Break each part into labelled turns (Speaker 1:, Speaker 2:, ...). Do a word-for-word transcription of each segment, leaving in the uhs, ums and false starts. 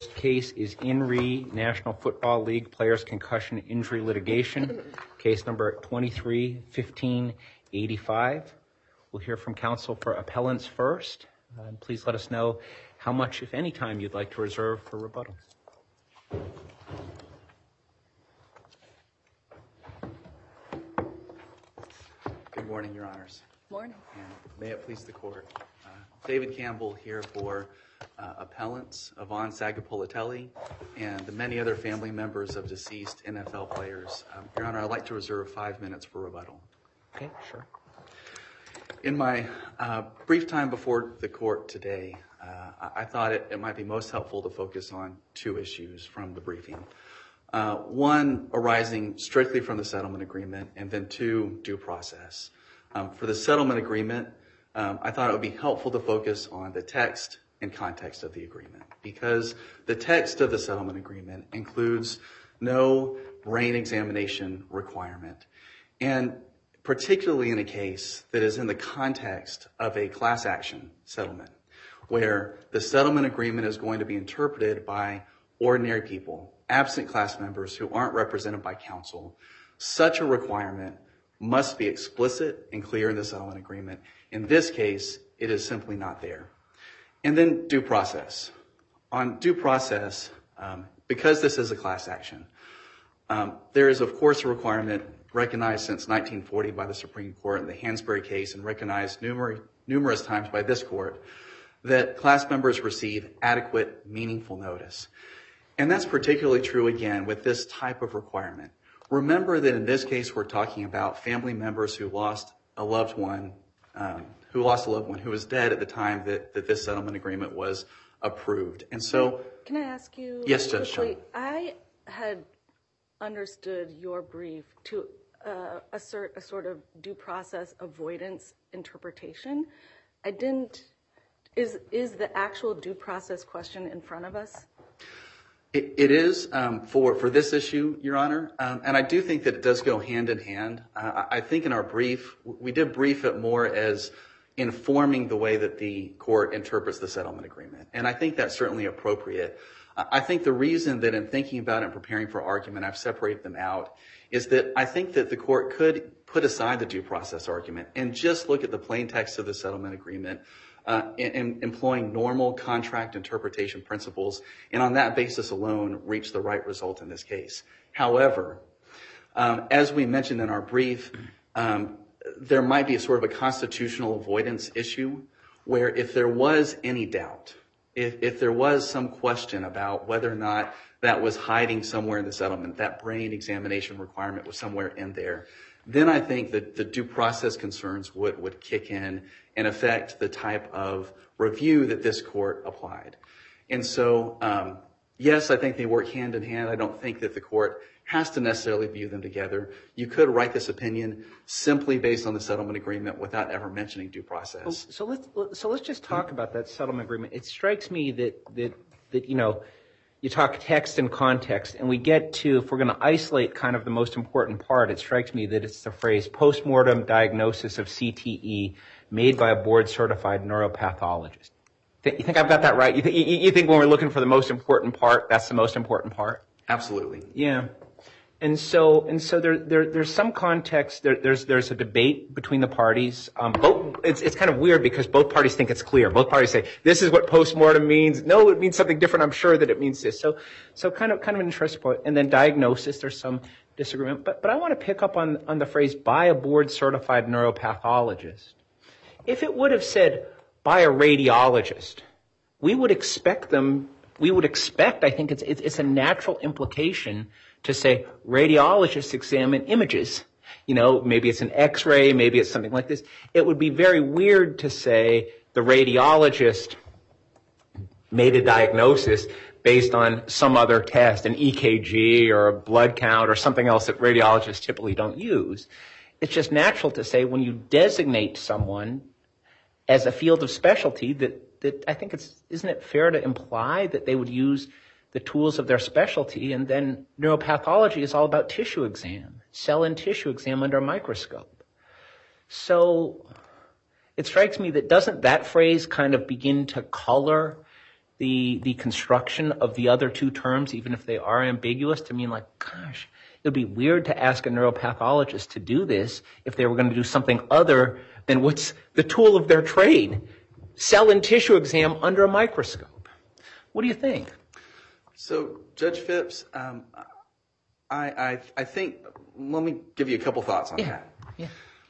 Speaker 1: Case is In Re National Football League Players Concussion Injury Litigation, case number twenty-three fifteen eighty-five. We'll hear from counsel for appellants first. Uh, and please let us know how much, if any, time you'd like to reserve for rebuttal.
Speaker 2: Good morning, Your Honors.
Speaker 3: Morning.
Speaker 2: And may it please the Court. Uh, David Campbell here for uh, appellants Yvonne Sagapolitelli and the many other family members of deceased N F L players. Um, Your Honor, I'd like to reserve five minutes for rebuttal.
Speaker 1: Okay, sure.
Speaker 2: In my uh, brief time before the Court today, uh, I thought it, it might be most helpful to focus on two issues from the briefing. Uh, one arising strictly from the settlement agreement, and then two, due process. Um, for the settlement agreement, um, I thought it would be helpful to focus on the text and context of the agreement, because the text of the settlement agreement includes no brain examination requirement. And particularly in a case that is in the context of a class action settlement, where the settlement agreement is going to be interpreted by ordinary people, absent class members who aren't represented by counsel, such a requirement must be explicit and clear in the settlement agreement. In this case, it is simply not there. And then due process. On due process, um, because this is a class action, um, there is, of course, a requirement recognized since nineteen forty by the Supreme Court in the Hansberry case and recognized numerous, numerous times by this Court, that class members receive adequate, meaningful notice. And that's particularly true, again, with this type of requirement. Remember that in this case, we're talking about family members who lost a loved one, um, who lost a loved one who was dead at the time that, that this settlement agreement was approved. And so,
Speaker 3: can I ask you?
Speaker 2: Yes, Judge
Speaker 3: quickly,
Speaker 2: Chung.
Speaker 3: I had understood your brief to uh, assert a sort of due process avoidance interpretation. I didn't. Is is the actual due process question in front of us?
Speaker 2: It, it is um, for, for this issue, Your Honor, um, and I do think that it does go hand in hand. Uh, I think in our brief, we did brief it more as informing the way that the court interprets the settlement agreement, and I think that's certainly appropriate. Uh, I think the reason that in thinking about it and preparing for argument, I've separated them out, is that I think that the court could put aside the due process argument and just look at the plain text of the settlement agreement, Uh, in, in employing normal contract interpretation principles, and on that basis alone, reach the right result in this case. However, um, as we mentioned in our brief, um, there might be a sort of a constitutional avoidance issue where if there was any doubt, if, if there was some question about whether or not that was hiding somewhere in the settlement, that brain examination requirement was somewhere in there, then I think that the due process concerns would, would kick in and affect the type of review that this court applied. And so, um, yes, I think they work hand in hand. I don't think that the court has to necessarily view them together. You could write this opinion simply based on the settlement agreement without ever mentioning due process.
Speaker 1: So let's so let's just talk about that settlement agreement. It strikes me that that that you know, you talk text and context, and we get to, if we're going to isolate kind of the most important part, it strikes me that it's the phrase postmortem diagnosis of C T E made by a board-certified neuropathologist. Th- you think I've got that right? You, th- you, you think when we're looking for the most important part, that's the most important part?
Speaker 2: Absolutely.
Speaker 1: Yeah. And so, and so there, there, there's some context. There, there's, there's a debate between the parties. Um, both, it's, it's kind of weird because both parties think it's clear. Both parties say this is what postmortem means. No, it means something different. I'm sure that it means this. So, so kind of, kind of an interesting point. And then diagnosis. There's some disagreement. But, but I want to pick up on, on the phrase by a board-certified neuropathologist. If it would have said by a radiologist, we would expect them. We would expect. I think it's, it's, it's a natural implication to say radiologists examine images. You know, maybe it's an X-ray, maybe it's something like this. It would be very weird to say the radiologist made a diagnosis based on some other test, an E K G or a blood count or something else that radiologists typically don't use. It's just natural to say when you designate someone as a field of specialty that, that I think it's, isn't it fair to imply that they would use the tools of their specialty? And then neuropathology is all about tissue exam, cell and tissue exam under a microscope. So it strikes me that doesn't that phrase kind of begin to color the the construction of the other two terms, even if they are ambiguous, to mean like, gosh, it would be weird to ask a neuropathologist to do this if they were going to do something other than what's the tool of their trade, cell and tissue exam under a microscope. What do you think?
Speaker 2: So, Judge Phipps, um, I, I I think, let me give you a couple thoughts on
Speaker 1: Yeah.
Speaker 2: that.
Speaker 1: Yeah.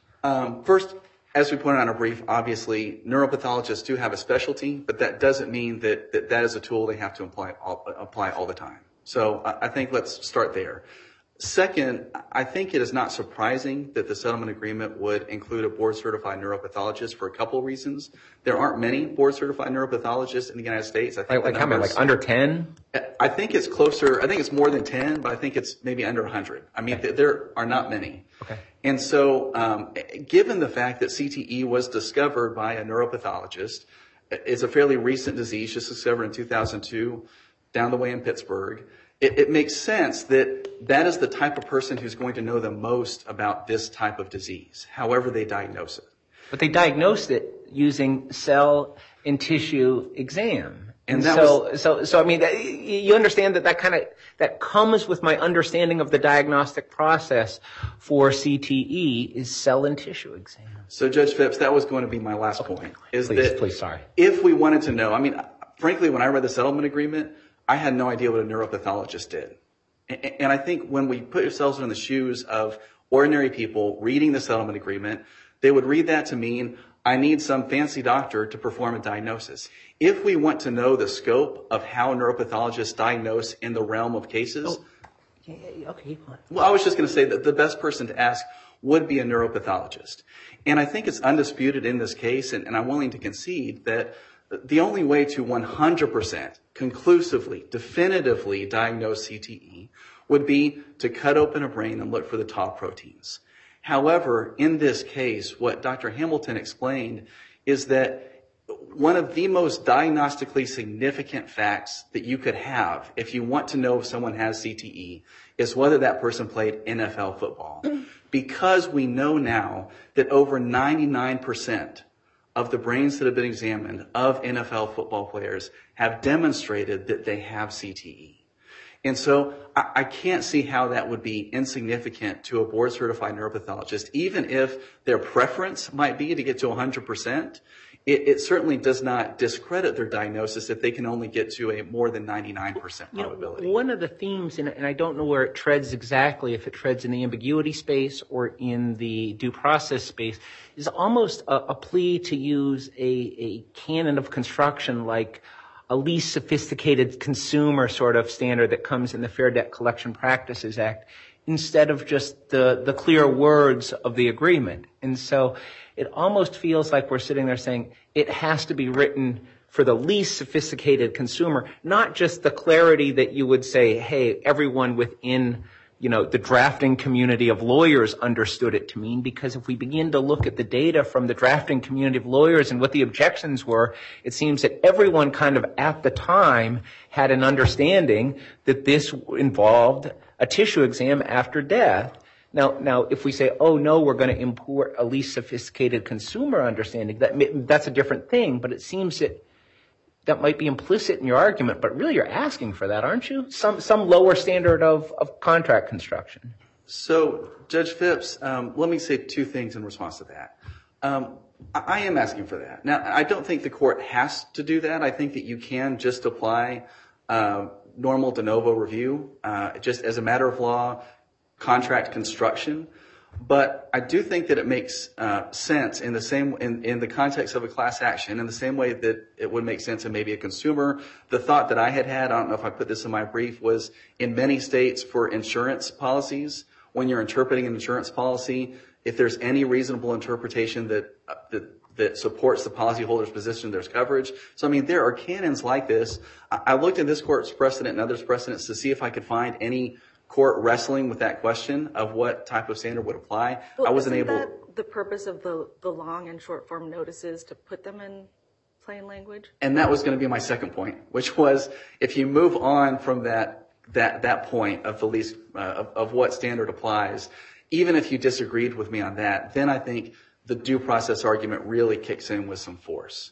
Speaker 2: Um, first, as we pointed out in our brief, obviously, neuropathologists do have a specialty, but that doesn't mean that that, that is a tool they have to apply all, apply all the time. So I, I think let's start there. Second, I think it is not surprising that the settlement agreement would include a board-certified neuropathologist for a couple of reasons. There aren't many board-certified neuropathologists in the United States. I think
Speaker 1: Like, like how many? Like under ten?
Speaker 2: I think it's closer, I think it's more than ten, but I think it's maybe under one hundred. I mean, th- there are not many.
Speaker 1: Okay.
Speaker 2: And so, um, given the fact that C T E was discovered by a neuropathologist, it's a fairly recent disease, just discovered in two thousand two, down the way in Pittsburgh, it, it makes sense that that is the type of person who's going to know the most about this type of disease, however they diagnose it.
Speaker 1: But they diagnosed it using cell and tissue exam.
Speaker 2: And
Speaker 1: And
Speaker 2: that
Speaker 1: so,
Speaker 2: was-
Speaker 1: so, so, I mean, that, you understand that that kind of, that comes with my understanding of the diagnostic process for C T E is cell and tissue exam.
Speaker 2: So, Judge Phipps, that was going to be my last point. Is
Speaker 1: Please,
Speaker 2: that
Speaker 1: please, sorry.
Speaker 2: if we wanted to know, I mean, frankly, when I read the settlement agreement, I had no idea what a neuropathologist did. And, and I think when we put ourselves in the shoes of ordinary people reading the settlement agreement, they would read that to mean, I need some fancy doctor to perform a diagnosis. If we want to know the scope of how neuropathologists diagnose in the realm of cases,
Speaker 1: Oh, yeah, yeah, okay.
Speaker 2: well, I was just going to say that the best person to ask would be a neuropathologist. And I think it's undisputed in this case, and, and I'm willing to concede that the only way to one hundred percent conclusively, definitively diagnose C T E would be to cut open a brain and look for the tau proteins. However, in this case, what Doctor Hamilton explained is that one of the most diagnostically significant facts that you could have if you want to know if someone has C T E is whether that person played N F L football. Because we know now that over ninety-nine percent of the brains that have been examined of N F L football players have demonstrated that they have C T E. And so I, I can't see how that would be insignificant to a board-certified neuropathologist, even if their preference might be to get to one hundred percent. It, it certainly does not discredit their diagnosis if they can only get to a more than ninety-nine percent
Speaker 1: You
Speaker 2: probability.
Speaker 1: know, one of the themes, and, and I don't know where it treads exactly, if it treads in the ambiguity space or in the due process space, is almost a, a plea to use a, a canon of construction like a least sophisticated consumer sort of standard that comes in the Fair Debt Collection Practices Act instead of just the, the clear words of the agreement. And so it almost feels like we're sitting there saying it has to be written for the least sophisticated consumer, not just the clarity that you would say, hey, everyone within, you know, the drafting community of lawyers understood it to mean, because if we begin to look at the data from the drafting community of lawyers and what the objections were, it seems that everyone kind of at the time had an understanding that this involved a tissue exam after death. Now, now, if we say, oh no, we're going to import a least sophisticated consumer understanding, that that's a different thing, but it seems that that might be implicit in your argument, but really you're asking for that, aren't you? Some some lower standard of, of contract construction.
Speaker 2: So, Judge Phipps, um, let me say two things in response to that. Um, I, I am asking for that. Now, I don't think the court has to do that. I think that you can just apply uh, normal de novo review, uh, just as a matter of law, contract construction. But I do think that it makes uh, sense in the same in, in the context of a class action, in the same way that it would make sense in maybe a consumer. The thought that I had had, I don't know if I put this in my brief, was in many states for insurance policies, when you're interpreting an insurance policy, if there's any reasonable interpretation that uh, that that supports the policyholder's position, there's coverage. So, I mean, there are canons like this. I, I looked at this court's precedent and others' precedents to see if I could find any court wrestling with that question of what type of standard would apply.
Speaker 3: Well,
Speaker 2: I wasn't
Speaker 3: isn't
Speaker 2: able.
Speaker 3: that the purpose of the, the long and short form notices, to put them in plain language?
Speaker 2: And that was going to be my second point, which was if you move on from that that that point of the least uh, of, of what standard applies, even if you disagreed with me on that, then I think the due process argument really kicks in with some force.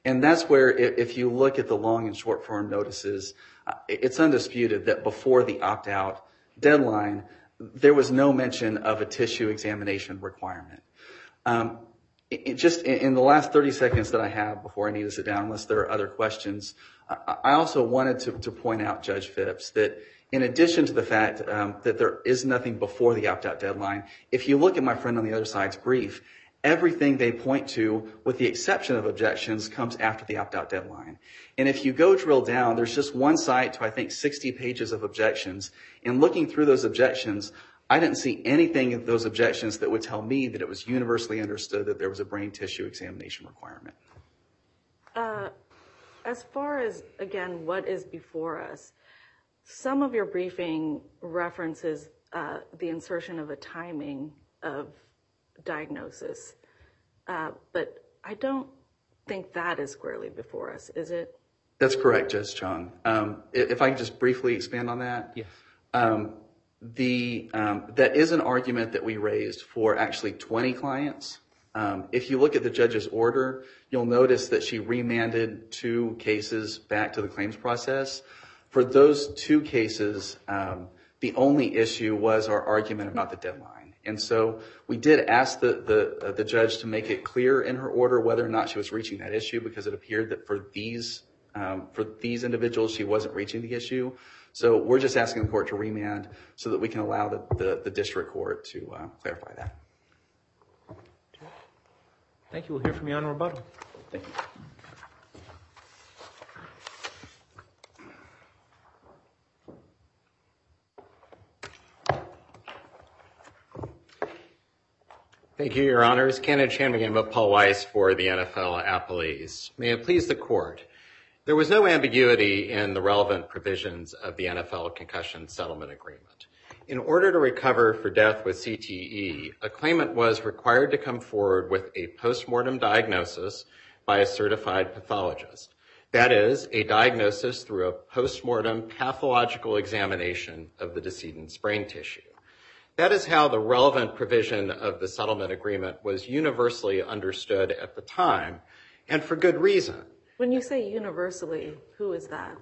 Speaker 2: And that's where, if you look at the long and short form notices, it's undisputed that before the opt-out deadline, there was no mention of a tissue examination requirement. Um, it just in the last thirty seconds that I have before I need to sit down, unless there are other questions, I also wanted to, to point out, Judge Phipps, that in addition to the fact um, that there is nothing before the opt-out deadline, if you look at my friend on the other side's brief, everything they point to, with the exception of objections, comes after the opt-out deadline. And if you go drill down, there's just one site to, I think, sixty pages of objections. And looking through those objections, I didn't see anything in those objections that would tell me that it was universally understood that there was a brain tissue examination requirement.
Speaker 3: Uh, as far as, again, what is before us, some of your briefing references uh, the insertion of a timing of diagnosis, uh, but I don't think that is squarely before us, is it?
Speaker 2: That's correct, Judge Chung. Um, if I can just briefly expand on that.
Speaker 1: Yes.
Speaker 2: Um, the, um, that is an argument that we raised for actually twenty clients. Um, if you look at the judge's order, you'll notice that she remanded two cases back to the claims process. For those two cases, um, the only issue was our argument about the deadline. And so we did ask the, the, uh, the judge to make it clear in her order whether or not she was reaching that issue, because it appeared that for these, um, for these individuals, she wasn't reaching the issue. So we're just asking the court to remand so that we can allow the, the, the district court to uh, clarify that.
Speaker 1: Thank you. We'll hear from you on rebuttal.
Speaker 2: Thank you.
Speaker 4: Thank you, Your Honors. Kenneth Shanmugam, Paul Weiss for the N F L Appellees. May it please the court. There was no ambiguity in the relevant provisions of the N F L Concussion Settlement Agreement. In order to recover for death with C T E, a claimant was required to come forward with a postmortem diagnosis by a certified pathologist. That is, a diagnosis through a postmortem pathological examination of the decedent's brain tissue. That is how the relevant provision of the settlement agreement was universally understood at the time, and for good reason.
Speaker 3: When you say universally, who is that?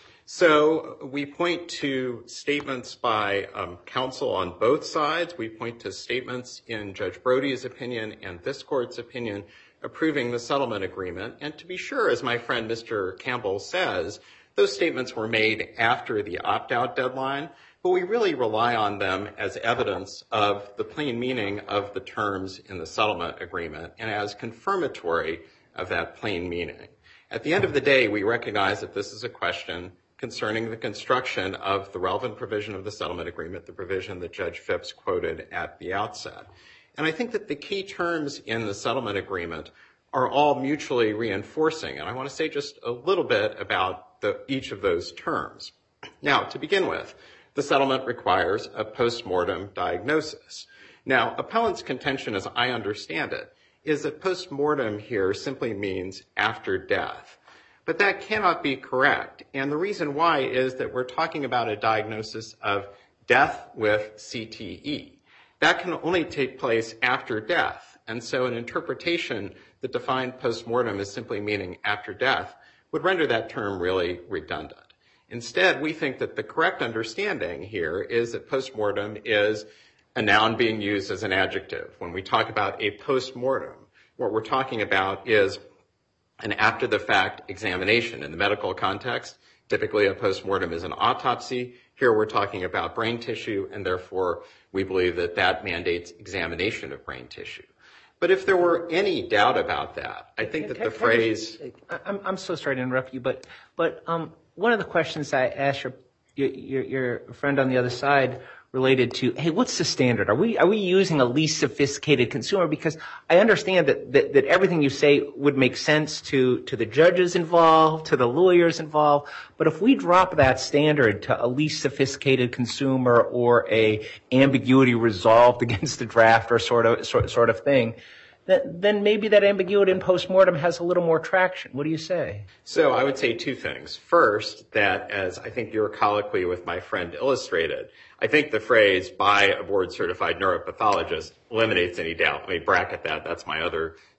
Speaker 4: So we point to statements by um, counsel on both sides. We point to statements in Judge Brody's opinion and this court's opinion approving the settlement agreement. And to be sure, as my friend Mister Campbell says, those statements were made after the opt-out deadline, but we really rely on them as evidence of the plain meaning of the terms in the settlement agreement and as confirmatory of that plain meaning. At the end of the day, we recognize that this is a question concerning the construction of the relevant provision of the settlement agreement, the provision that Judge Phipps quoted at the outset. And I think that the key terms in the settlement agreement are all mutually reinforcing. And I want to say just a little bit about the, each of those terms. Now, to begin with, the settlement requires a postmortem diagnosis. Now, appellant's contention, as I understand it, is that postmortem here simply means after death. But that cannot be correct. And the reason why is that we're talking about a diagnosis of death with C T E. That can only take place after death. And so an interpretation that defined postmortem as simply meaning after death would render that term really redundant. Instead, we think that the correct understanding here is that postmortem is a noun being used as an adjective. When we talk about a postmortem, what we're talking about is an after-the-fact examination. In the medical context, typically a postmortem is an autopsy. Here we're talking about brain tissue, and therefore we believe that that mandates examination of brain tissue. But if there were any doubt about that, I think that the phrase...
Speaker 1: I'm, I'm so sorry to interrupt you, but but um, one of the questions I asked your, your your friend on the other side related to, hey, what's the standard? Are we are we using a least sophisticated consumer? Because I understand that, that, that everything you say would make sense to, to the judges involved, to the lawyers involved. But if we drop that standard to a least sophisticated consumer or a ambiguity resolved against the draft or sort of sort, sort of thing, that, then maybe that ambiguity in postmortem has a little more traction. What do you say?
Speaker 4: So I would say two things. First, that as I think your colloquy with my friend illustrated, I think the phrase by a board-certified neuropathologist eliminates any doubt. Let me bracket that. That's my other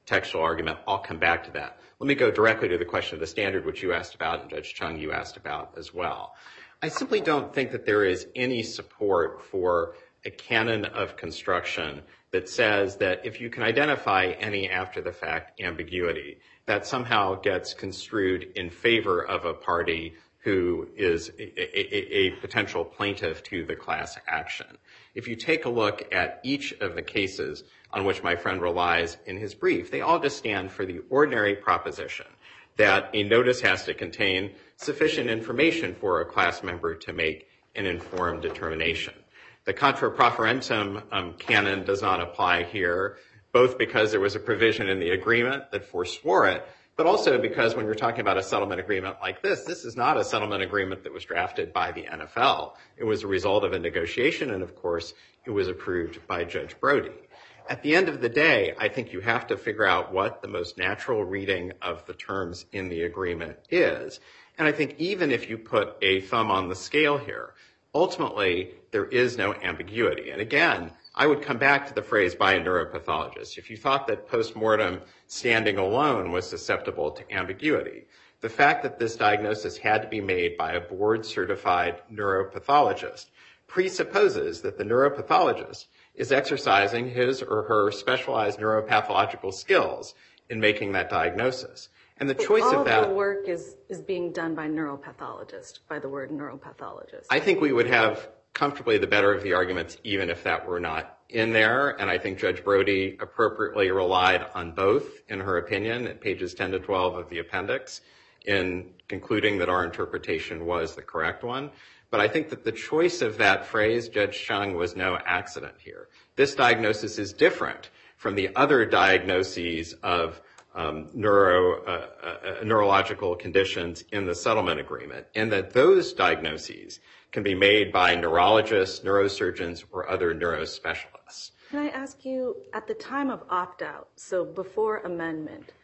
Speaker 4: textual argument. I'll come back to that. Let me go directly to the question of the standard, which you asked about, and Judge Chung, you asked about as well. I simply don't think that there is any support for a canon of construction that says that if you can identify any after-the-fact ambiguity, that somehow gets construed in favor of a party who is a, a, a potential plaintiff to the class action. If you take a look at each of the cases on which my friend relies in his brief, they all just stand for the ordinary proposition that a notice has to contain sufficient information for a class member to make an informed determination. The contra proferentum um, canon does not apply here, both because there was a provision in the agreement that forswore it, but also because when you're talking about a settlement agreement like this, this is not a settlement agreement that was drafted by the N F L. It was a result of a negotiation, and of course, it was approved by Judge Brody. At the end of the day, I think you have to figure out what the most natural reading of the terms in the agreement is. And I think even if you put a thumb on the scale here, ultimately, there is no ambiguity. And again, I would come back to the phrase by a neuropathologist. If you thought that postmortem standing alone was susceptible to ambiguity, the fact that this diagnosis had to be made by a board-certified neuropathologist presupposes that the neuropathologist is exercising his or her specialized neuropathological skills in making that diagnosis. And the choice
Speaker 3: all
Speaker 4: of that...
Speaker 3: All the work is, is being done by neuropathologist, by the word neuropathologist.
Speaker 4: I think we would have comfortably the better of the arguments even if that were not in there. And I think Judge Brody appropriately relied on both in her opinion at pages ten to twelve of the appendix in concluding that our interpretation was the correct one. But I think that the choice of that phrase, Judge Chung, was no accident here. This diagnosis is different from the other diagnoses of um, neuro, uh, uh, neurological conditions in the settlement agreement, in that those diagnoses can be made by neurologists, neurosurgeons, or other neurospecialists.
Speaker 3: Can I ask you, at the time of opt-out, so before amendment,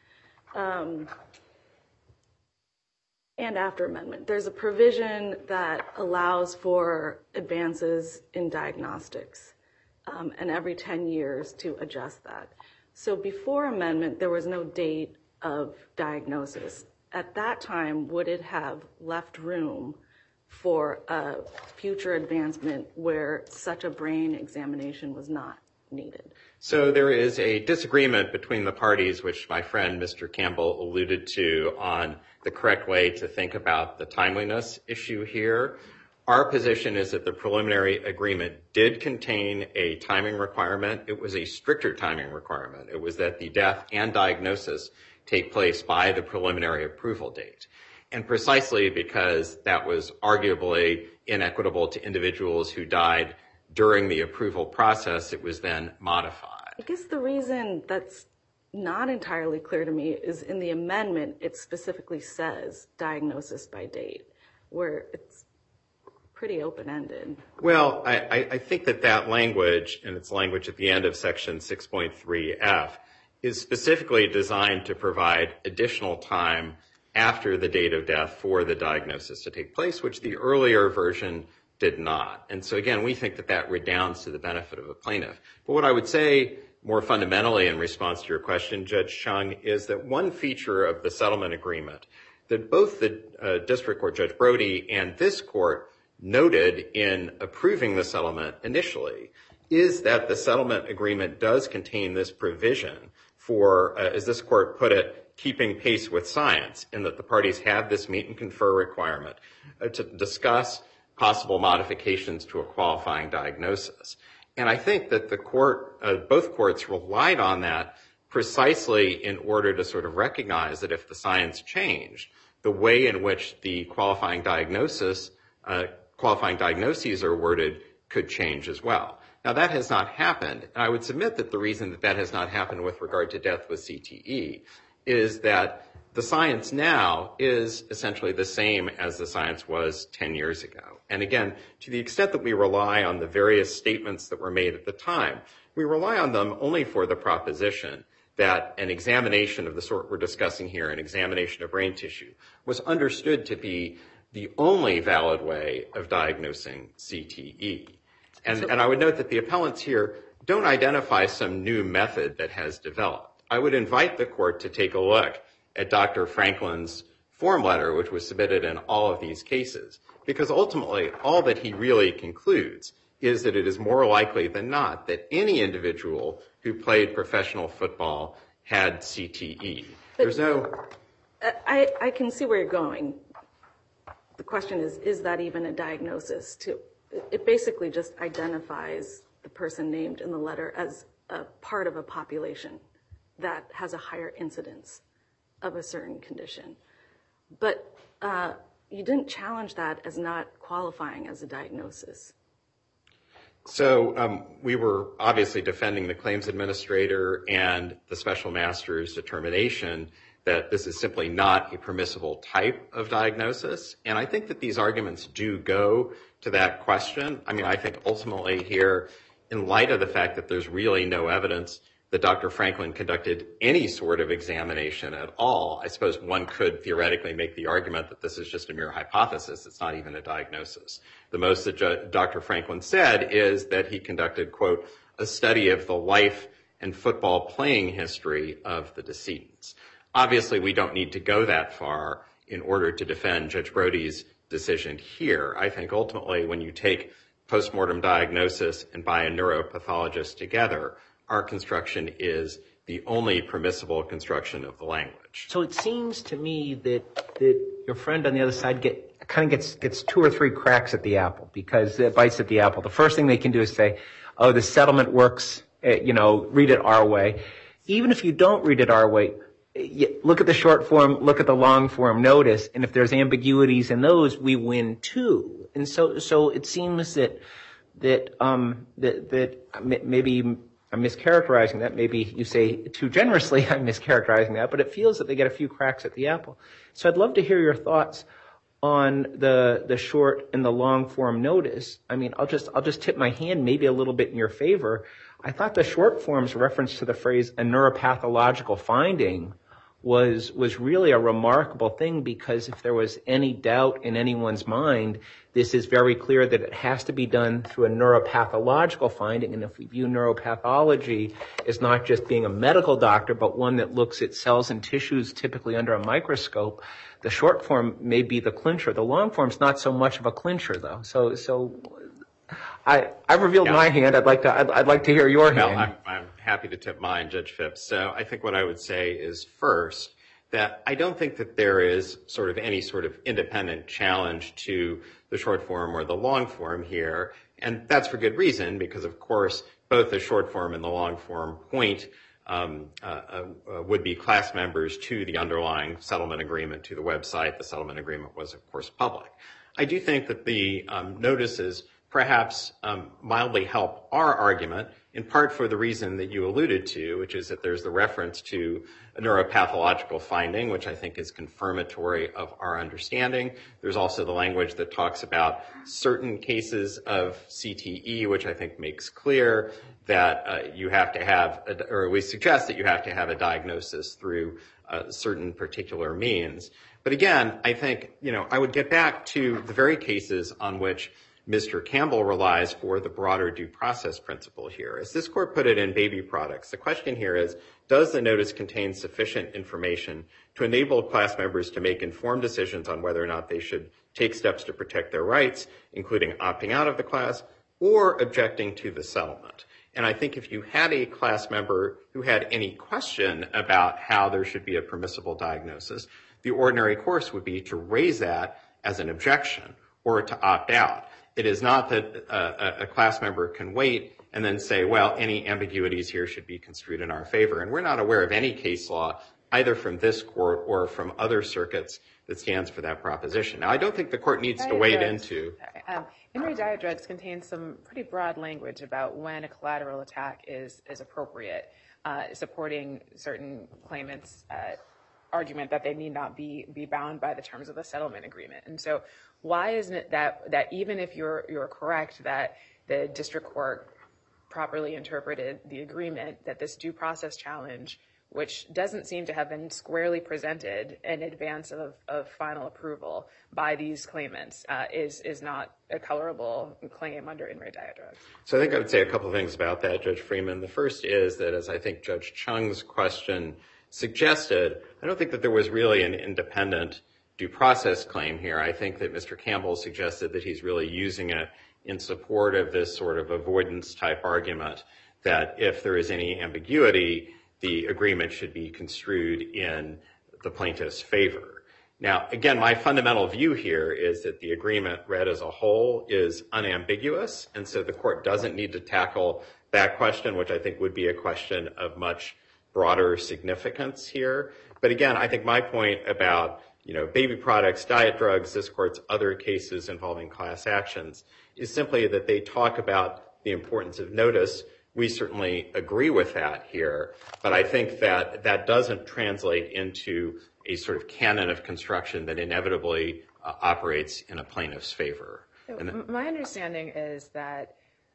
Speaker 3: um, and after amendment, there's a provision that allows for advances in diagnostics, um, and every ten years to adjust that. So before amendment, there was no date of diagnosis. At that time, would it have left room for a future advancement where such a brain examination was not needed?
Speaker 4: So there is a disagreement between the parties, which my friend Mister Campbell alluded to, on the correct way to think about the timeliness issue here. Our position is that the preliminary agreement did contain a timing requirement. It was a stricter timing requirement. It was that the death and diagnosis take place by the preliminary approval date. And precisely because that was arguably inequitable to individuals who died during the approval process, it was then modified.
Speaker 3: I guess the reason that's not entirely clear to me is in the amendment, it specifically says diagnosis by date, where it's pretty open-ended.
Speaker 4: Well, I, I think that that language, and it's language at the end of section six point three F, is specifically designed to provide additional time after the date of death for the diagnosis to take place, which the earlier version did not. And so again, we think that that redounds to the benefit of a plaintiff. But what I would say more fundamentally in response to your question, Judge Chung, is that one feature of the settlement agreement that both the uh, district court, Judge Brody, and this court noted in approving the settlement initially is that the settlement agreement does contain this provision for, uh, as this court put it, keeping pace with science, in that the parties have this meet and confer requirement uh, to discuss possible modifications to a qualifying diagnosis. And I think that the court, uh, both courts relied on that precisely in order to sort of recognize that if the science changed, the way in which the qualifying diagnosis, uh, qualifying diagnoses are worded could change as well. Now that has not happened, and I would submit that the reason that that has not happened with regard to death with C T E is that the science now is essentially the same as the science was ten years ago. And again, to the extent that we rely on the various statements that were made at the time, we rely on them only for the proposition that an examination of the sort we're discussing here, an examination of brain tissue, was understood to be the only valid way of diagnosing C T E. And, and I would note that the appellants here don't identify some new method that has developed. I would invite the court to take a look at Doctor Franklin's form letter, which was submitted in all of these cases, because ultimately all that he really concludes is that it is more likely than not that any individual who played professional football had C T E. But There's no...
Speaker 3: I, I can see where you're going. The question is, is that even a diagnosis? To, it basically just identifies the person named in the letter as a part of a population that has a higher incidence of a certain condition. But uh, you didn't challenge that as not qualifying as a diagnosis.
Speaker 4: So um, we were obviously defending the claims administrator and the special master's determination that this is simply not a permissible type of diagnosis. And I think that these arguments do go to that question. I mean, I think ultimately here, in light of the fact that there's really no evidence that Doctor Franklin conducted any sort of examination at all, I suppose one could theoretically make the argument that this is just a mere hypothesis. It's not even a diagnosis. The most that Doctor Franklin said is that he conducted, quote, a study of the life and football playing history of the decedents. Obviously, we don't need to go that far in order to defend Judge Brody's decision here. I think ultimately when you take postmortem diagnosis and by a neuropathologist together, our construction is the only permissible construction of the language.
Speaker 1: So it seems to me that that your friend on the other side get kind of gets gets two or three cracks at the apple, because it bites at the apple. The first thing they can do is say, "Oh, the settlement works. Uh, you know, read it our way." Even if you don't read it our way, look at the short form, look at the long form notice, and if there's ambiguities in those, we win too. And so, so it seems that that um that that maybe I'm mischaracterizing that. Maybe you say too generously I'm mischaracterizing that, but it feels that they get a few cracks at the apple. So I'd love to hear your thoughts on the the short and the long form notice. I mean, I'll just I'll just tip my hand maybe a little bit in your favor. I thought the short form's reference to the phrase a neuropathological finding was was really a remarkable thing, because if there was any doubt in anyone's mind, this is very clear that it has to be done through a neuropathological finding. And if we view neuropathology as not just being a medical doctor, but one that looks at cells and tissues typically under a microscope, the short form may be the clincher. The long form's not so much of a clincher, though. So, so I I've revealed yeah. my hand. I'd like to I'd, I'd like to hear your
Speaker 4: well,
Speaker 1: hand.
Speaker 4: I'm, I'm happy to tip mine, Judge Phipps. So I think what I would say is first that I don't think that there is sort of any sort of independent challenge to the short form or the long form here, and that's for good reason, because of course both the short form and the long form point um, uh, uh, would be class members to the underlying settlement agreement, to the website. The settlement agreement was of course public. I do think that the um, notices perhaps um, mildly help our argument, in part for the reason that you alluded to, which is that there's the reference to a neuropathological finding, which I think is confirmatory of our understanding. There's also the language that talks about certain cases of C T E, which I think makes clear that uh, you have to have, a, or we suggest that you have to have a diagnosis through uh, certain particular means. But again, I think, you know, I would get back to the very cases on which Mister Campbell relies for the broader due process principle here. As this court put it in Baby Products, the question here is, does the notice contain sufficient information to enable class members to make informed decisions on whether or not they should take steps to protect their rights, including opting out of the class or objecting to the settlement? And I think if you had a class member who had any question about how there should be a permissible diagnosis, the ordinary course would be to raise that as an objection or to opt out. It is not that a, a class member can wait and then say, well, any ambiguities here should be construed in our favor. And we're not aware of any case law, either from this court or from other circuits, that stands for that proposition. Now, I don't think the court needs to wade into.
Speaker 5: Um, In re Diet Drugs contains some pretty broad language about when a collateral attack is, is appropriate, uh, supporting certain claimants' uh, argument that they need not be, be bound by the terms of the settlement agreement. And so why isn't it that, that even if you're, you're correct that the district court properly interpreted the agreement, that this due process challenge which doesn't seem to have been squarely presented in advance of, of final approval by these claimants, uh, is is not a colorable claim under In Re Diadrugs.
Speaker 4: So I think I would say a couple of things about that, Judge Freeman. The first is that, as I think Judge Chung's question suggested, I don't think that there was really an independent due process claim here. I think that Mister Campbell suggested that he's really using it in support of this sort of avoidance type argument that if there is any ambiguity, the agreement should be construed in the plaintiff's favor. Now, again, my fundamental view here is that the agreement read as a whole is unambiguous, and so the court doesn't need to tackle that question, which I think would be a question of much broader significance here. But again, I think my point about, you know, baby products, diet drugs, this court's other cases involving class actions, is simply that they talk about the importance of notice. We certainly agree with that here, but I think that that doesn't translate into a sort of canon of construction that inevitably uh, operates in a plaintiff's favor.
Speaker 5: And th- My understanding is that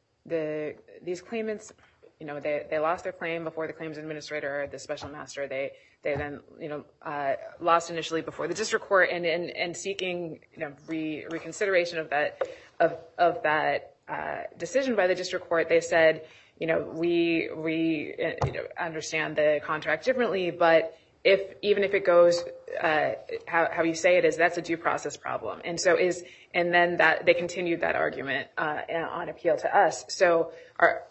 Speaker 5: the these claimants, you know, they, they lost their claim before the claims administrator, the special master. They they then, you know, uh, lost initially before the district court, and and, and seeking, you know, re, reconsideration of that of of that uh, decision by the district court. They said, you know, we we you know, understand the contract differently, but if even if it goes uh, how how you say it is, that's a due process problem. And so is and then that they continued that argument uh, on appeal to us. So are.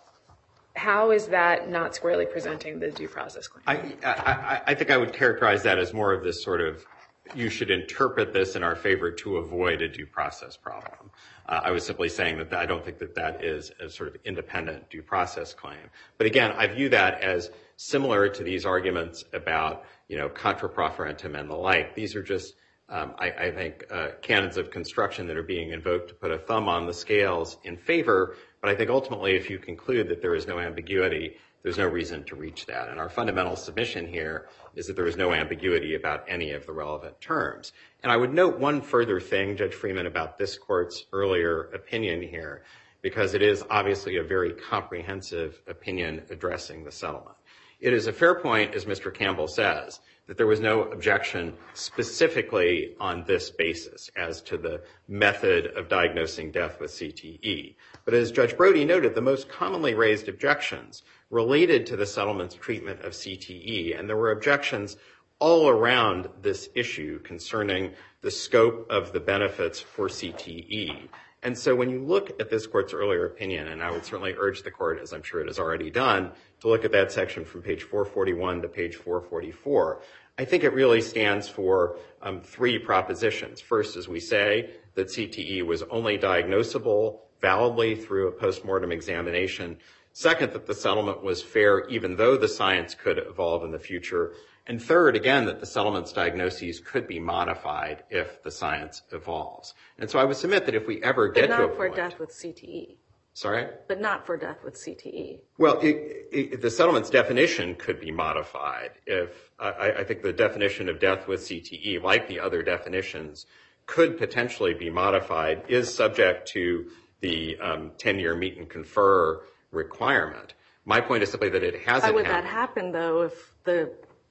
Speaker 5: How is that not squarely presenting the due process claim?
Speaker 4: I, I, I think I would characterize that as more of this sort of, you should interpret this in our favor to avoid a due process problem. Uh, I was simply saying that I don't think that that is a sort of independent due process claim. But again, I view that as similar to these arguments about, you know, contra profferentum and the like. These are just, um, I, I think, uh, canons of construction that are being invoked to put a thumb on the scales in favor. But I think ultimately, if you conclude that there is no ambiguity, there's no reason to reach that. And our fundamental submission here is that there is no ambiguity about any of the relevant terms. And I would note one further thing, Judge Freeman, about this court's earlier opinion here, because it is obviously a very comprehensive opinion addressing the settlement. It is a fair point, as Mister Campbell says, that there was no objection specifically on this basis as to the method of diagnosing death with C T E. But as Judge Brody noted, the most commonly raised objections related to the settlement's treatment of C T E, and there were objections all around this issue concerning the scope of the benefits for C T E. And so when you look at this court's earlier opinion, and I would certainly urge the court, as I'm sure it has already done, to look at that section from page four forty-one to page four forty-four, I think it really stands for um, three propositions. First, as we say, that C T E was only diagnosable validly through a postmortem examination. Second, that the settlement was fair even though the science could evolve in the future. And third, again, that the settlement's diagnoses could be modified if the science evolves. And so I would submit that if we ever get to a point...
Speaker 3: But not for death with C T E.
Speaker 4: Sorry?
Speaker 3: But not for death with C T E.
Speaker 4: Well, it, it, the settlement's definition could be modified. If I, I think the definition of death with C T E, like the other definitions, could potentially be modified, is subject to the um, ten-year meet and confer requirement. My point is simply that it hasn't
Speaker 3: Why would
Speaker 4: happened.
Speaker 3: that happen, though, if the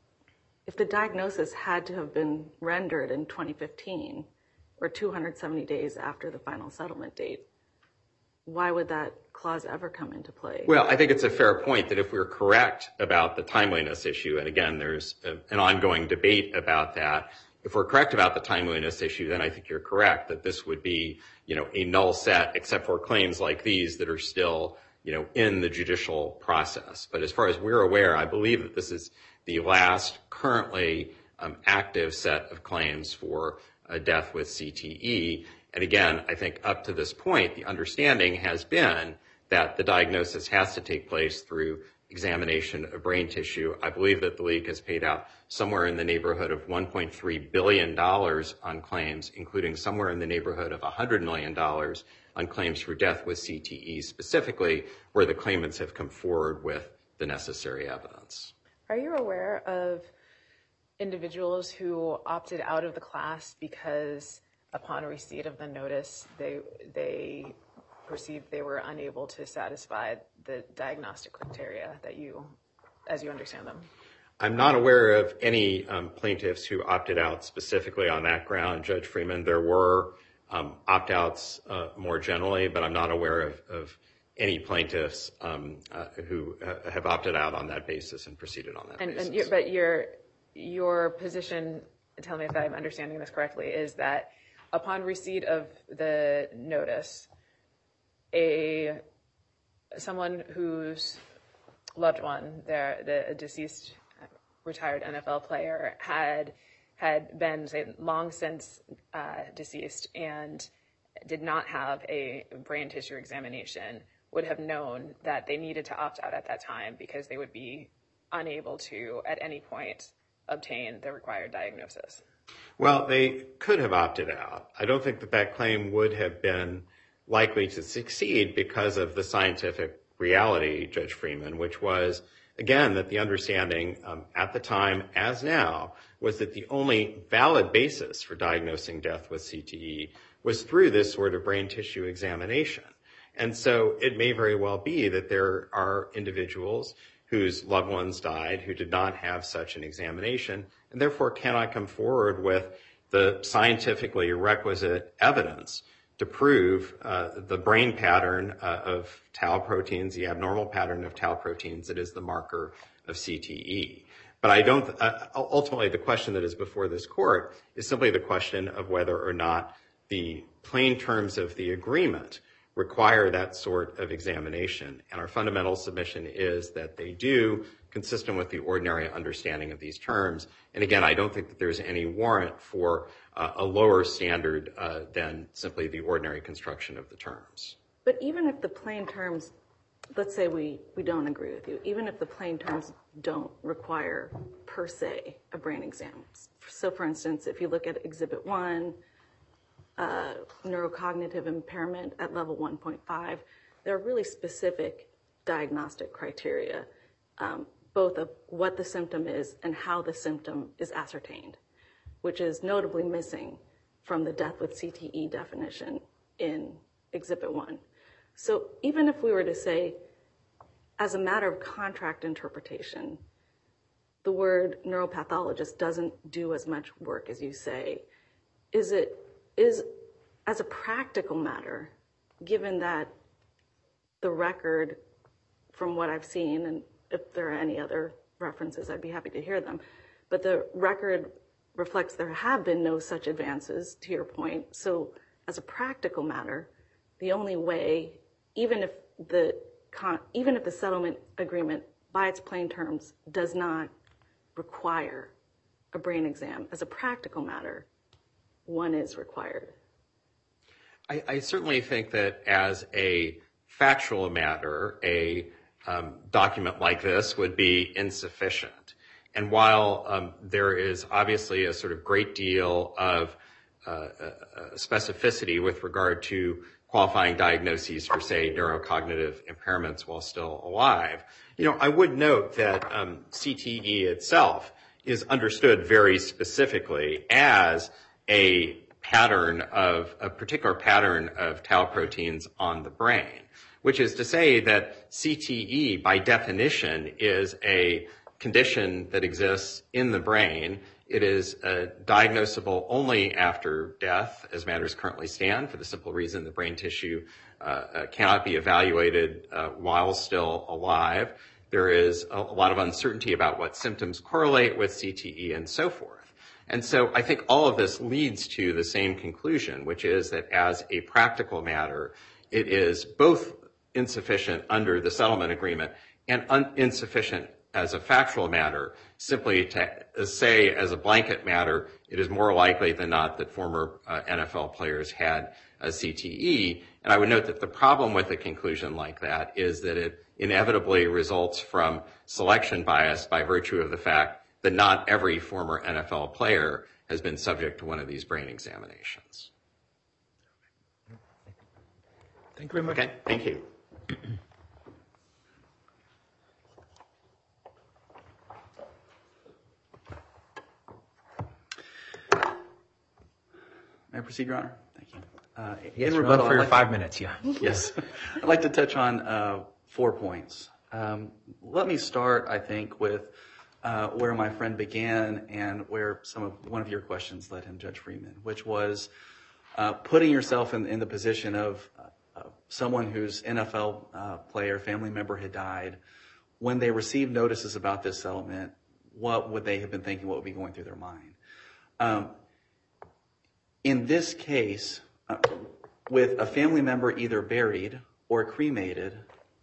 Speaker 3: if the diagnosis had to have been rendered in twenty fifteen or two hundred seventy days after the final settlement date? Why would that clause ever come into play?
Speaker 4: Well, I think it's a fair point that if we're correct about the timeliness issue, and again, there's a, an ongoing debate about that, if we're correct about the timeliness issue, then I think you're correct that this would be, you know, a null set except for claims like these that are still, you know, in the judicial process. But as far as we're aware, I believe that this is the last currently um, active set of claims for a death with C T E. And again, I think up to this point, the understanding has been that the diagnosis has to take place through examination of brain tissue. I believe that the league has paid out somewhere in the neighborhood of one point three billion dollars on claims, including somewhere in the neighborhood of one hundred million dollars on claims for death with C T E specifically, where the claimants have come forward with the necessary evidence.
Speaker 5: Are you aware of individuals who opted out of the class because upon receipt of the notice, they they perceived they were unable to satisfy the diagnostic criteria that you, as you understand them?
Speaker 4: I'm not aware of any um, plaintiffs who opted out specifically on that ground, Judge Freeman. There were um, opt-outs uh, more generally, but I'm not aware of, of any plaintiffs um, uh, who uh, have opted out on that basis and proceeded on that
Speaker 5: and,
Speaker 4: basis.
Speaker 5: And your, but your your position, tell me if I'm understanding this correctly, is that upon receipt of the notice, a someone whose loved one, their the deceased retired N F L player, had had been, say, long since uh, deceased and did not have a brain tissue examination, would have known that they needed to opt out at that time because they would be unable to, at any point, obtain the required diagnosis.
Speaker 4: Well, they could have opted out. I don't think that that claim would have been likely to succeed because of the scientific reality, Judge Freeman, which was, again, that the understanding um, at the time, as now, was that the only valid basis for diagnosing death with C T E was through this sort of brain tissue examination. And so it may very well be that there are individuals whose loved ones died who did not have such an examination and therefore cannot come forward with the scientifically requisite evidence to prove uh, the brain pattern uh, of tau proteins, the abnormal pattern of tau proteins that is the marker of C T E. But I don't, uh, ultimately the question that is before this court is simply the question of whether or not the plain terms of the agreement require that sort of examination. And our fundamental submission is that they do, consistent with the ordinary understanding of these terms. And again, I don't think that there's any warrant for uh, a lower standard uh, than simply the ordinary construction of the terms.
Speaker 3: But even if the plain terms, let's say we, we don't agree with you, even if the plain terms don't require, per se, a brain exam. So, for instance, if you look at Exhibit one, uh, neurocognitive impairment at level one point five, there are really specific diagnostic criteria, um, both of what the symptom is and how the symptom is ascertained, which is notably missing from the death with C T E definition in Exhibit one. So even if we were to say, as a matter of contract interpretation, the word neuropathologist doesn't do as much work as you say, is it, is, as a practical matter, given that the record, from what I've seen, and if there are any other references, I'd be happy to hear them, but the record reflects there have been no such advances, to your point. So as a practical matter, the only way, even if the con- even if the settlement agreement, by its plain terms, does not require a brain exam, as a practical matter, one is required.
Speaker 4: I, I certainly think that as a factual matter, a um, document like this would be insufficient. And while um, there is obviously a sort of great deal of uh, uh, specificity with regard to qualifying diagnoses for, say, neurocognitive impairments while still alive, you know, I would note that um, C T E itself is understood very specifically as a pattern of, a particular pattern of tau proteins on the brain, which is to say that C T E, by definition, is a condition that exists in the brain. It is uh, diagnosable only after death, as matters currently stand, for the simple reason the brain tissue uh, uh, cannot be evaluated uh, while still alive. There is a, a lot of uncertainty about what symptoms correlate with C T E and so forth. And so I think all of this leads to the same conclusion, which is that as a practical matter, it is both insufficient under the settlement agreement and un- insufficient as a factual matter, simply to say as a blanket matter, it is more likely than not that former uh, N F L players had a C T E. And I would note that the problem with a conclusion like that is that it inevitably results from selection bias by virtue of the fact that not every former N F L player has been subject to one of these brain examinations.
Speaker 1: Thank you very much.
Speaker 4: Okay, thank you.
Speaker 2: May I proceed, Your Honor? Thank you. Uh,
Speaker 1: Yes,
Speaker 2: in
Speaker 1: you're
Speaker 2: rebuttal,
Speaker 1: on for your
Speaker 2: I'd like
Speaker 1: five
Speaker 2: to-
Speaker 1: minutes, yeah.
Speaker 2: Yes. I'd like to touch on uh, four points. Um, let me start, I think, with uh, where my friend began and where some of one of your questions led him, Judge Freeman, which was uh, putting yourself in, in the position of uh, someone whose N F L uh, player, family member had died. When they received notices about this settlement, what would they have been thinking? What would be going through their mind? Um, in this case, uh, with a family member either buried or cremated,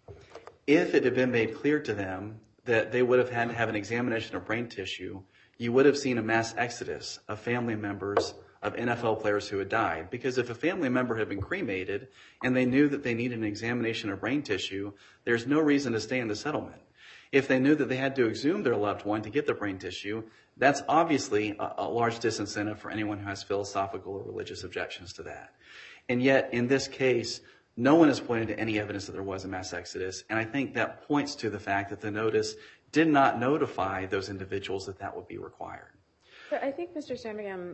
Speaker 2: if it had been made clear to them that they would have had to have an examination of brain tissue, you would have seen a mass exodus of family members of N F L players who had died. Because if a family member had been cremated and they knew that they needed an examination of brain tissue, there's no reason to stay in the settlement. If they knew that they had to exhume their loved one to get the brain tissue, that's obviously a, a large disincentive for anyone who has philosophical or religious objections to that. And yet, in this case, no one has pointed to any evidence that there was a mass exodus, and I think that points to the fact that the notice did not notify those individuals that that would be required.
Speaker 5: But I think Mister Shanmugam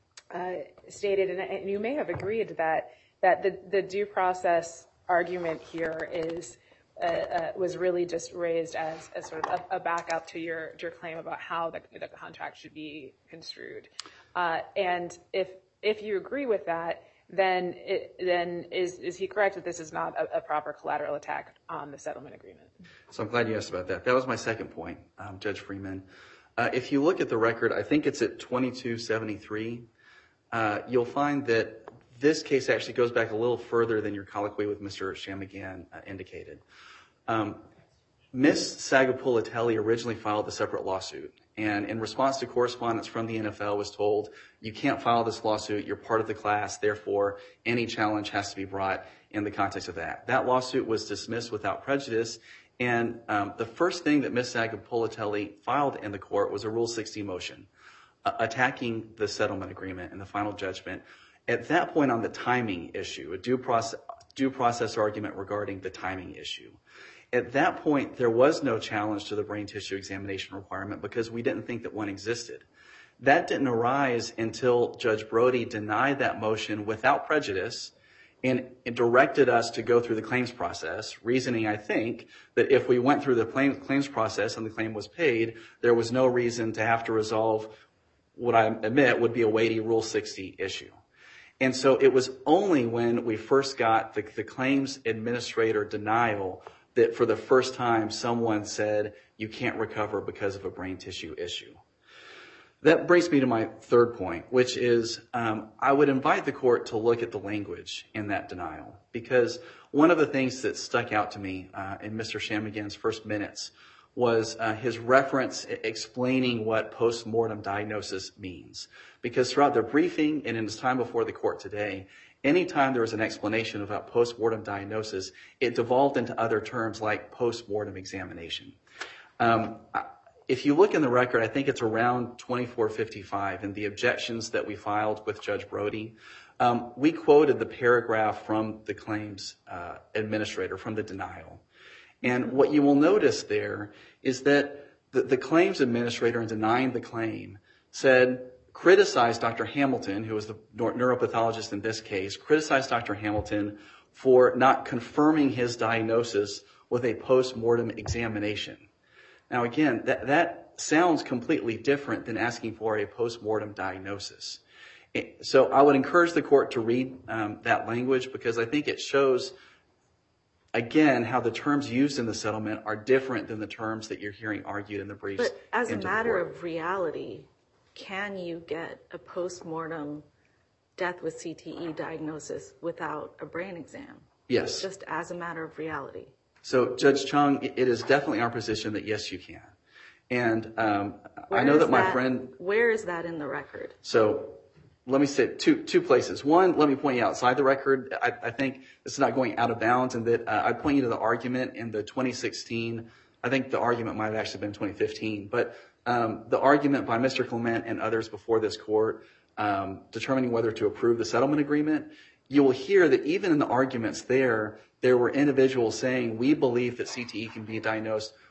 Speaker 5: uh, stated, and, and you may have agreed that that the, the due process argument here is uh, uh, was really just raised as, as sort of a, a backup to your to your claim about how the, the contract should be construed. Uh, and if if you agree with that, then it, then is is he correct that this is not a, a proper collateral attack on the settlement agreement?
Speaker 2: So I'm glad you asked about that. That was my second point, um, Judge Freeman. Uh, if you look at the record, I think it's at twenty-two seventy-three, uh, you'll find that this case actually goes back a little further than your colloquy with Mister Shanmugam uh, indicated. Um, Miz Sagapulatelli originally filed a separate lawsuit, and in response to correspondence from the N F L was told, you can't file this lawsuit, you're part of the class, therefore any challenge has to be brought in the context of that. That lawsuit was dismissed without prejudice, and um, the first thing that Miz Sagapulatelli filed in the court was a Rule sixty motion, uh, attacking the settlement agreement and the final judgment. At that point on the timing issue, a due process, due process argument regarding the timing issue. At that point, there was no challenge to the brain tissue examination requirement because we didn't think that one existed. That didn't arise until Judge Brody denied that motion without prejudice and directed us to go through the claims process, reasoning, I think, that if we went through the claims process and the claim was paid, there was no reason to have to resolve what I admit would be a weighty Rule sixty issue. And so it was only when we first got the, the claims administrator denial that for the first time someone said you can't recover because of a brain tissue issue. That brings me to my third point, which is um, I would invite the court to look at the language in that denial, because one of the things that stuck out to me uh, in Mister Shanmugam's first minutes was uh, his reference explaining what post-mortem diagnosis means. Because throughout the briefing and in his time before the court today, anytime there was an explanation about post-mortem diagnosis, it devolved into other terms like post-mortem examination. Um, if you look in the record, I think it's around twenty-four fifty-five in the objections that we filed with Judge Brody. Um, we quoted the paragraph from the claims uh, administrator, from the denial. And what you will notice there is that the, the claims administrator, in denying the claim, said, criticized Doctor Hamilton, who was the neuropathologist in this case, criticized Doctor Hamilton for not confirming his diagnosis with a post-mortem examination. Now again, that, that sounds completely different than asking for a post-mortem diagnosis. So I would encourage the court to read um, that language, because I think it shows, again, how the terms used in the settlement are different than the terms that you're hearing argued in the briefs.
Speaker 3: But as a matter of reality, can you get a post-mortem death with C T E diagnosis without a brain exam?
Speaker 2: Yes.
Speaker 3: Just as a matter of reality.
Speaker 2: So, Judge Chung, it is definitely our position that yes, you can. And um, I know
Speaker 3: is
Speaker 2: that my friend...
Speaker 3: Where is that in the record?
Speaker 2: So, let me say two two places. One, let me point you outside the record. I, I think this is not going out of bounds, and that uh, I'd point you to the argument in the twenty sixteen. I think the argument might have actually been twenty fifteen. But um, the argument by Mister Clement and others before this court um, determining whether to approve the settlement agreement, you will hear that even in the arguments there, there were individuals saying, we believe that C T E can be diagnosed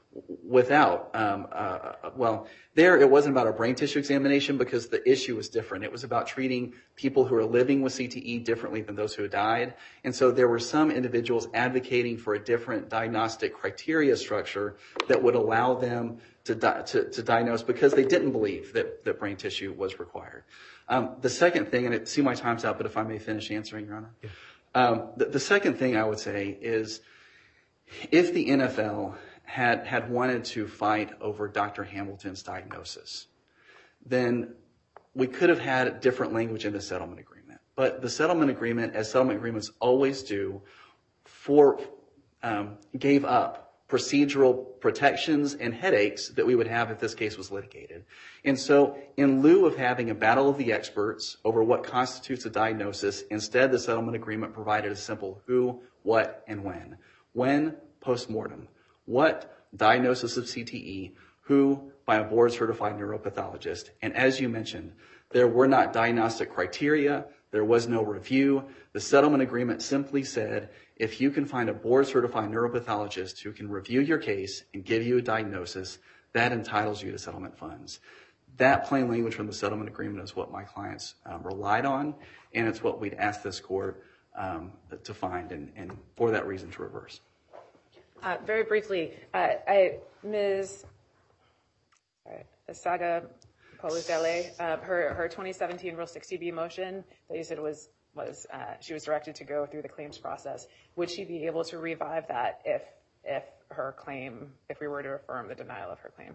Speaker 2: without, um, uh, well, there it wasn't about a brain tissue examination because the issue was different. It was about treating people who are living with C T E differently than those who had died. And so there were some individuals advocating for a different diagnostic criteria structure that would allow them to, di- to, to diagnose because they didn't believe that, that brain tissue was required. Um, the second thing, and I see my time's up, but if I may finish answering, Your Honor. Yeah. Um, the, the second thing I would say is if the N F L had had wanted to fight over Doctor Hamilton's diagnosis, then we could have had different language in the settlement agreement. But the settlement agreement, as settlement agreements always do, for um, gave up procedural protections and headaches that we would have if this case was litigated. And so in lieu of having a battle of the experts over what constitutes a diagnosis, instead the settlement agreement provided a simple who, what, and when. When? Postmortem. What? Diagnosis of C T E. Who? By a board-certified neuropathologist. And as you mentioned, there were not diagnostic criteria. There was no review. The settlement agreement simply said, if you can find a board-certified neuropathologist who can review your case and give you a diagnosis, that entitles you to settlement funds. That plain language from the settlement agreement is what my clients um, relied on, and it's what we'd ask this court um, to find, and, and for that reason to reverse.
Speaker 5: Uh, very briefly, uh, I, Miz Sorry, Saga Poluzele, uh, her her twenty seventeen Rule sixty B motion that you said was was uh, she was directed to go through the claims process. Would she be able to revive that if if her claim, if we were to affirm the denial of her claim?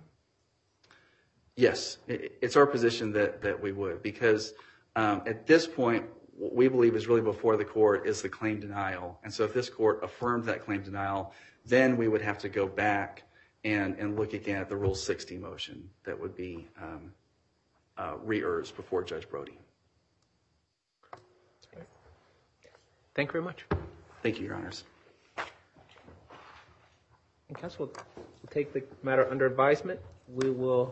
Speaker 2: Yes, it's our position that that we would, because um, at this point, what we believe is really before the court is the claim denial. And so if this court affirmed that claim denial, then we would have to go back and, and look again at the Rule sixty motion that would be um, uh, re-urged before Judge Brody.
Speaker 1: Thank you very much.
Speaker 2: Thank you, Your Honors.
Speaker 1: And counsel will take the matter under advisement. We will